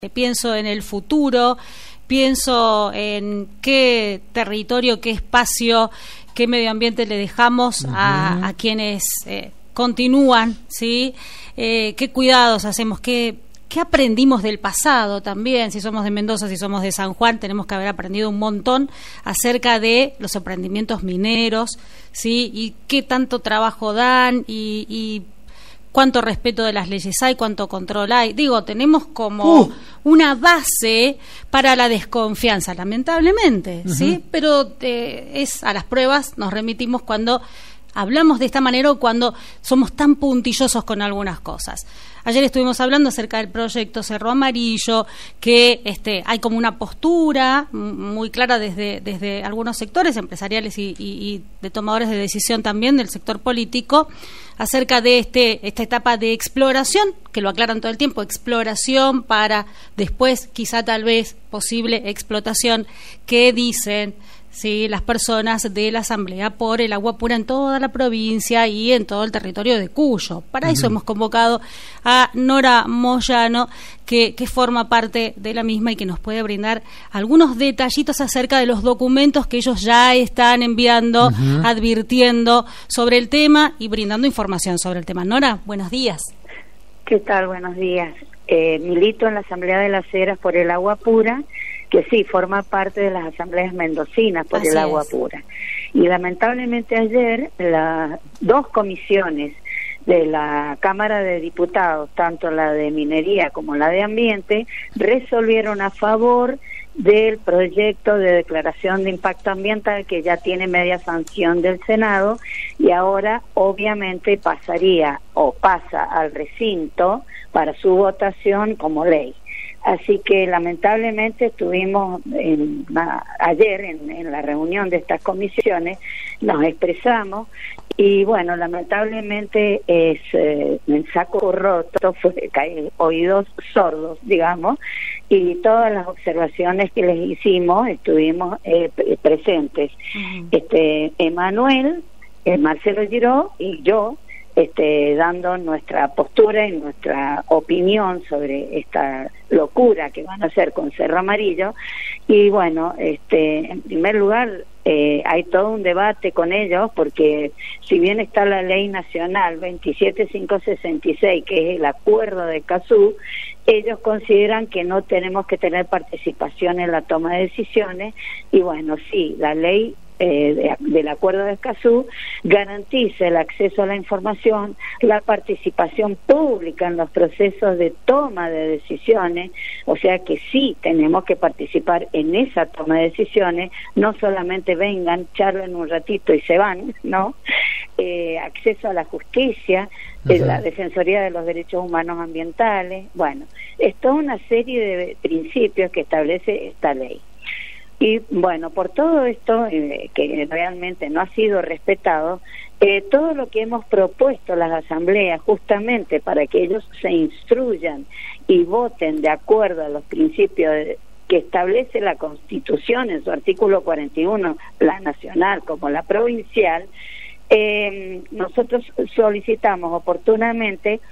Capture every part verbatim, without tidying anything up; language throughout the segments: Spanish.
Pienso en el futuro, pienso en qué territorio, qué espacio, qué medio ambiente le dejamos uh-huh. a, a quienes eh, continúan, ¿sí? Eh, qué cuidados hacemos, qué, qué aprendimos del pasado también. Si somos de Mendoza, si somos de San Juan, tenemos que haber aprendido un montón acerca de los emprendimientos mineros, ¿sí? Y qué tanto trabajo dan y, y cuánto respeto de las leyes hay, cuánto control hay. Digo, tenemos como uh. una base para la desconfianza, lamentablemente, uh-huh. ¿sí? Pero eh, es a las pruebas nos remitimos cuando hablamos de esta manera o cuando somos tan puntillosos con algunas cosas. Ayer estuvimos hablando acerca del proyecto Cerro Amarillo, que este, hay como una postura muy clara desde, desde algunos sectores empresariales y, y, y de tomadores de decisión también del sector político acerca de este esta etapa de exploración, que lo aclaran todo el tiempo, exploración para después quizá tal vez posible explotación, que dicen sí, las personas de la Asamblea por el agua pura en toda la provincia y en todo el territorio de Cuyo. Para uh-huh. eso hemos convocado a Nora Moyano, que, que forma parte de la misma y que nos puede brindar algunos detallitos acerca de los documentos que ellos ya están enviando, uh-huh. advirtiendo sobre el tema y brindando información sobre el tema. Nora, buenos días. ¿Qué tal? Buenos días. Eh, milito en la Asamblea de las Heras por el agua pura, que sí, forma parte de las asambleas mendocinas por Así el agua es. pura. Y lamentablemente ayer las dos comisiones de la Cámara de Diputados, tanto la de Minería como la de Ambiente, resolvieron a favor del proyecto de declaración de impacto ambiental que ya tiene media sanción del Senado y ahora obviamente pasaría o pasa al recinto para su votación como ley. Así que lamentablemente estuvimos en, a, ayer en, en la reunión de estas comisiones, nos expresamos y bueno, lamentablemente es eh, en saco roto, fue cae, oídos sordos, digamos, y todas las observaciones que les hicimos estuvimos eh, presentes. Uh-huh. Este Emanuel, eh, Marcelo Giró y yo, Este, dando nuestra postura y nuestra opinión sobre esta locura que van a hacer con Cerro Amarillo. Y bueno, este, en primer lugar eh, hay todo un debate con ellos porque si bien está la ley nacional veintisiete mil quinientos sesenta y seis, que es el acuerdo de Escazú, ellos consideran que no tenemos que tener participación en la toma de decisiones y bueno, sí, la ley Eh, de, del acuerdo de Escazú garantiza el acceso a la información, la participación pública en los procesos de toma de decisiones, o sea que sí tenemos que participar en esa toma de decisiones, no solamente vengan, charlen un ratito y se van, ¿no? Eh, acceso a la justicia, uh-huh. eh, la Defensoría de los Derechos Humanos Ambientales, bueno, es toda una serie de principios que establece esta ley. Y bueno, por todo esto, eh, que realmente no ha sido respetado, eh, todo lo que hemos propuesto las asambleas justamente para que ellos se instruyan y voten de acuerdo a los principios de, que establece la Constitución en su artículo cuarenta y uno, la nacional como la provincial, eh, nosotros solicitamos oportunamente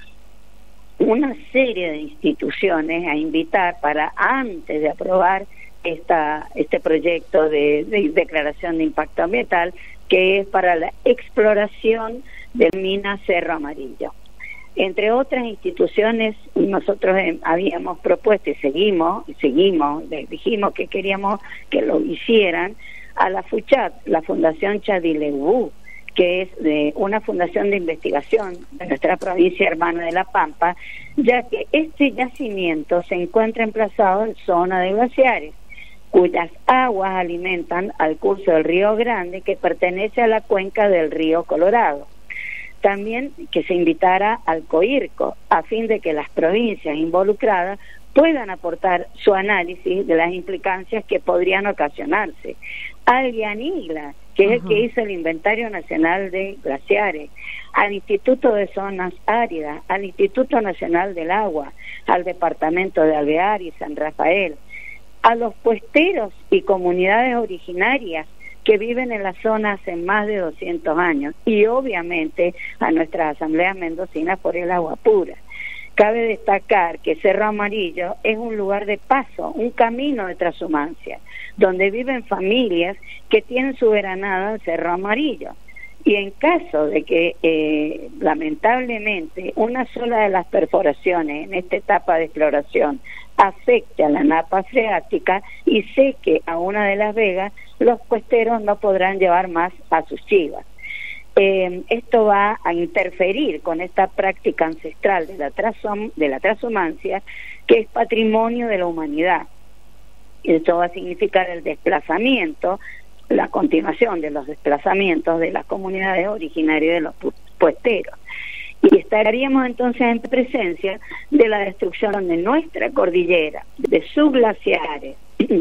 una serie de instituciones a invitar para antes de aprobar Esta, este proyecto de, de declaración de impacto ambiental que es para la exploración de mina Cerro Amarillo. Entre otras instituciones, nosotros eh, habíamos propuesto y seguimos, y seguimos, les dijimos que queríamos que lo hicieran a la FUCHAT, la Fundación Chadileubú, que es de una fundación de investigación de nuestra provincia hermana de La Pampa, ya que este yacimiento se encuentra emplazado en zona de glaciares, cuyas aguas alimentan al curso del Río Grande, que pertenece a la cuenca del Río Colorado. También que se invitara al COIRCO, a fin de que las provincias involucradas puedan aportar su análisis de las implicancias que podrían ocasionarse. Al GIANIGLA, que es uh-huh. el que hizo el Inventario Nacional de Glaciares, al Instituto de Zonas Áridas, al Instituto Nacional del Agua, al Departamento de Alvear y San Rafael, a los puesteros y comunidades originarias que viven en la zona hace más de doscientos años y obviamente a nuestras asambleas mendocinas por el agua pura. cabe destacar que Cerro Amarillo es un lugar de paso, un camino de transhumancia, donde viven familias que tienen su veranada en Cerro Amarillo. Y en caso de que eh, lamentablemente una sola de las perforaciones en esta etapa de exploración afecte a la napa freática y seque a una de las vegas, los cuesteros no podrán llevar más a sus chivas. Eh, esto va a interferir con esta práctica ancestral de la, transhum- de la transhumancia, que es patrimonio de la humanidad. Esto va a significar el desplazamiento, la continuación de los desplazamientos de las comunidades originarias de los puesteros. Y estaríamos entonces en presencia de la destrucción de nuestra cordillera, de subglaciares,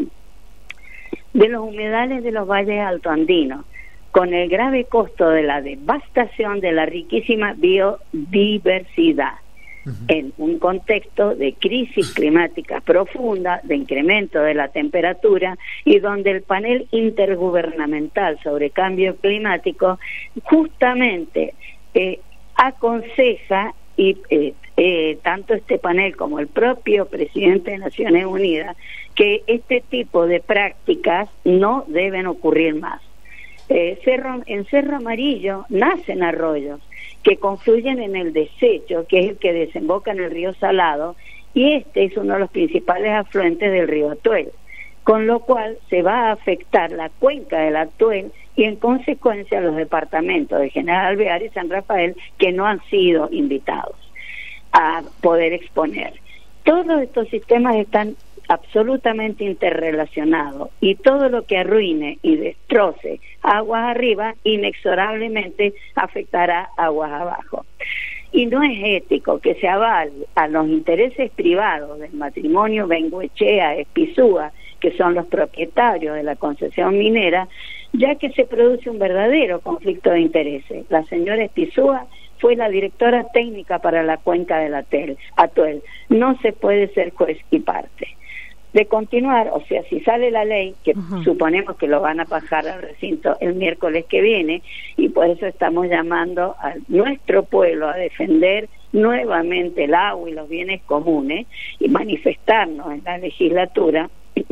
de los humedales de los valles altoandinos, con el grave costo de la devastación de la riquísima biodiversidad, uh-huh. en un contexto de crisis climática profunda, de incremento de la temperatura, y donde el panel intergubernamental sobre cambio climático justamente eh, aconseja, y eh, eh, tanto este panel como el propio presidente de Naciones Unidas, que este tipo de prácticas no deben ocurrir más. Eh, Cerro, en Cerro Amarillo nacen arroyos que confluyen en el desecho, que es el que desemboca en el río Salado, y este es uno de los principales afluentes del río Atuel, con lo cual se va a afectar la cuenca del Atuel y en consecuencia los departamentos de General Alvear y San Rafael, que no han sido invitados a poder exponer. Todos estos sistemas están absolutamente interrelacionado, y todo lo que arruine y destroce aguas arriba inexorablemente afectará aguas abajo. Y no es ético que se avale a los intereses privados del matrimonio Bengoechea Espizúa, que son los propietarios de la concesión minera, ya que se produce un verdadero conflicto de intereses. La señora Espizúa fue la directora técnica para la cuenca del Atuel. No se puede ser juez y parte. De continuar, o sea, si sale la ley, que uh-huh. suponemos que lo van a bajar al recinto el miércoles que viene, y por eso estamos llamando a nuestro pueblo a defender nuevamente el agua y los bienes comunes y manifestarnos en la legislatura,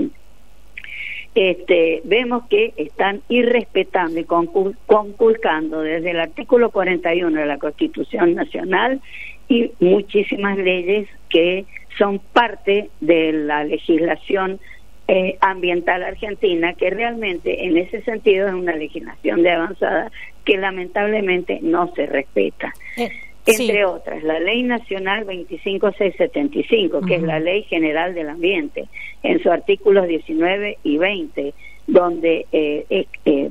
este, vemos que están irrespetando y conculcando desde el artículo cuarenta y uno de la Constitución Nacional y muchísimas leyes que son parte de la legislación eh, ambiental argentina, que realmente en ese sentido es una legislación de avanzada que lamentablemente no se respeta. Eh, Entre sí. otras, la Ley Nacional veinticinco mil seiscientos setenta y cinco, que uh-huh. es la Ley General del Ambiente, en sus artículos diecinueve y veinte, donde eh, eh, eh,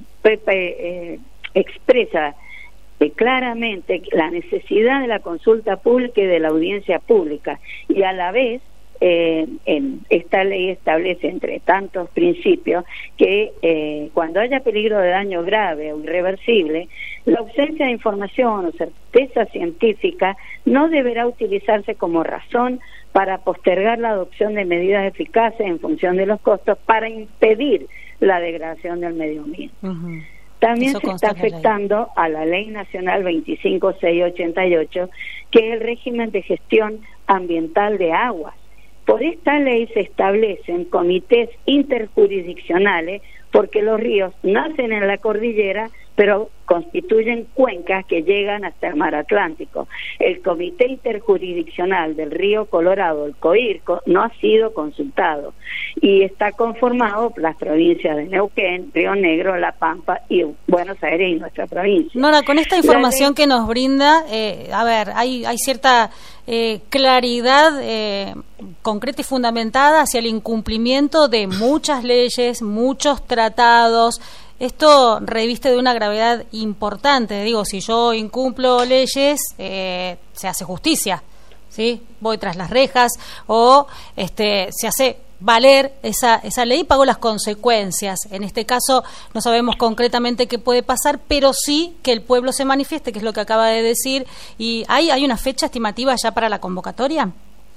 eh, expresa Eh, claramente la necesidad de la consulta pública y de la audiencia pública, y a la vez eh, en esta ley establece, entre tantos principios, que eh, cuando haya peligro de daño grave o irreversible, la ausencia de información o certeza científica no deberá utilizarse como razón para postergar la adopción de medidas eficaces en función de los costos para impedir la degradación del medio ambiente. Uh-huh. También se está afectando a la Ley Nacional veinticinco mil seiscientos ochenta y ocho, que es el régimen de gestión ambiental de aguas. Por esta ley se establecen comités interjurisdiccionales, porque los ríos nacen en la cordillera, pero constituyen cuencas que llegan hasta el mar Atlántico. El Comité Interjurisdiccional del Río Colorado, el COIRCO, no ha sido consultado y está conformado por las provincias de Neuquén, Río Negro, La Pampa y Buenos Aires y nuestra provincia. Nora, con esta información ley... que nos brinda, eh, a ver, hay, hay cierta eh, claridad eh, concreta y fundamentada hacia el incumplimiento de muchas leyes, muchos tratados. Esto reviste de una gravedad importante. Digo, si yo incumplo leyes, eh, se hace justicia, ¿sí? Voy tras las rejas, o este se hace valer esa esa ley y pago las consecuencias. En este caso no sabemos concretamente qué puede pasar, pero sí que el pueblo se manifieste, que es lo que acaba de decir. ¿Y hay, hay una fecha estimativa ya para la convocatoria?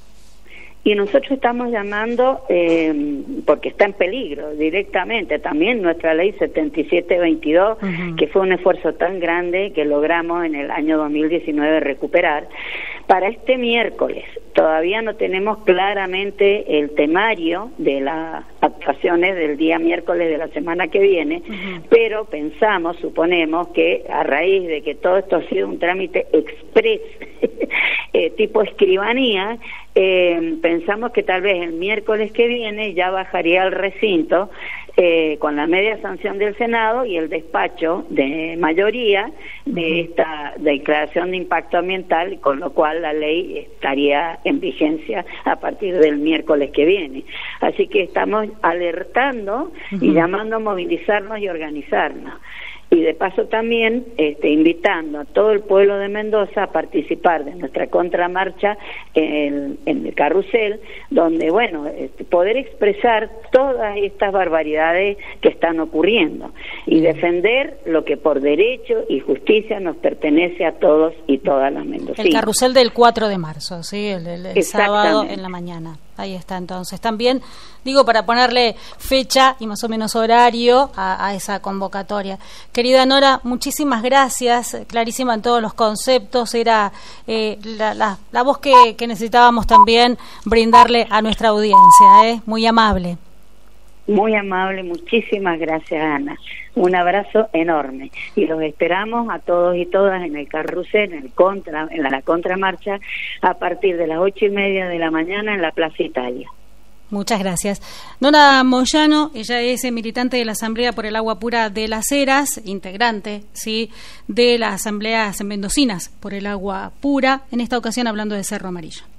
Y nosotros estamos llamando, eh, porque está en peligro directamente, también nuestra ley setenta y siete veintidós, uh-huh. que fue un esfuerzo tan grande que logramos en el año dos mil diecinueve recuperar, para este miércoles. Todavía no tenemos claramente el temario de las actuaciones del día miércoles de la semana que viene, uh-huh. pero pensamos, suponemos que a raíz de que todo esto ha sido un trámite express, eh, tipo escribanía, eh, pensamos que tal vez el miércoles que viene ya bajaría al recinto eh, con la media sanción del Senado y el despacho de mayoría de esta declaración de impacto ambiental, con lo cual la ley estaría en vigencia a partir del miércoles que viene. Así que estamos alertando uh-huh. y llamando a movilizarnos y organizarnos. Y de paso también este, invitando a todo el pueblo de Mendoza a participar de nuestra contramarcha en, en el carrusel, donde, bueno, este, poder expresar todas estas barbaridades que están ocurriendo y defender lo que por derecho y justicia nos pertenece a todos y todas las mendocinas. El carrusel del cuatro de marzo, ¿sí? El, el, el sábado en la mañana. Ahí está, entonces. También, digo, para ponerle fecha y más o menos horario a, a esa convocatoria. Querida Nora, muchísimas gracias, clarísima en todos los conceptos. Era eh, la, la, la voz que, que necesitábamos también brindarle a nuestra audiencia, ¿eh? Muy amable. Muy amable, muchísimas gracias, Ana. Un abrazo enorme y los esperamos a todos y todas en el carrusel, en el contra, en la, la contramarcha a partir de las ocho y media de la mañana en la Plaza Italia. Muchas gracias. Nora Moyano, ella es militante de la Asamblea por el Agua Pura de Las Heras, integrante, sí, de las asambleas mendocinas por el agua pura, en esta ocasión hablando de Cerro Amarillo.